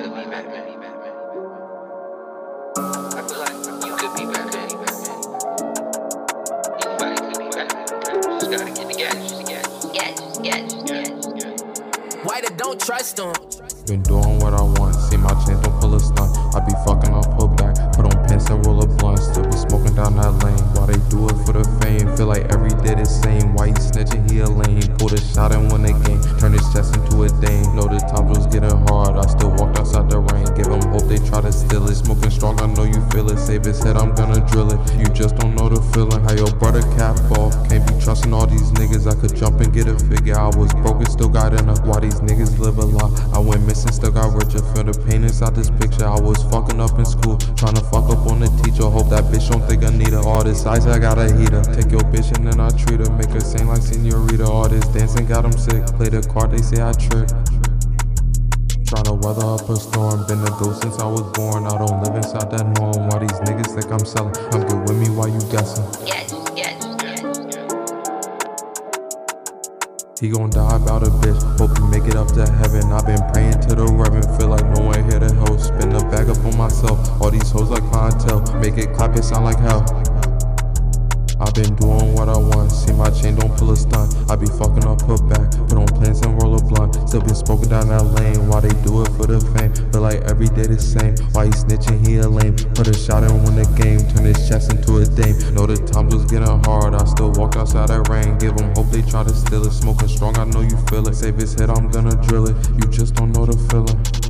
could be Batman. I feel like you could be Batman. Anybody could be Batman. Just gotta get the gadgets. Why they don't trust them? Been doing what I want, see my chain don't pull a stunt. I be fucking up, put back, put on pants and roll a blunt. Still be smoking down that lane, why they do it for the fame? Feel like every day the same, why he snitching, he a lame. Pulled a shot and win the game, turn his chest into a dame. Know the times was getting hard, I still walked outside the rain. Give him hope, they try to steal it. Smoking strong, I know you feel it. Save his head, I'm gonna drill it. You just don't know the feeling, how your brother cap off. Can't be trusting all these niggas, I could jump and get a figure. I was broken, still got enough, why these niggas live a lot. I went missing, still got richer. Feel the pain inside this picture. I was fucking up in school, trying to fuck up on the teacher. Hope that bitch don't think I need her. All this ice, I got a heater. Take your bitch and then I treat her. Make her sing like Senorita. All this dancing got them sick. Play the card, they say I trick. Tryna weather up a storm. Been a ghost since I was born. I don't live inside that norm. Why these niggas think I'm selling? Come get with me while you guessing. He gon' die about a bitch, hope he make it up to heaven. I've been praying to the Reverend, feel like no one here to help. Spin the bag up on myself, all these hoes like clientele. Make it clap, it sound like hell. I've been doing what I want, see my chain don't pull a stunt. I be fucking up, put back, put on plans and roll a blunt. Still been smoking down that lane, why they do it for the fame? Feel like every day the same, why he snitching, he a lame. Put a shot and win the game, turn his chest into a dame. Know the times was getting hard, I still walked outside that rain. Give him hope, they try to steal it. Smoking strong, I know you feel it. Save his head, I'm gonna drill it. You just don't know the feeling.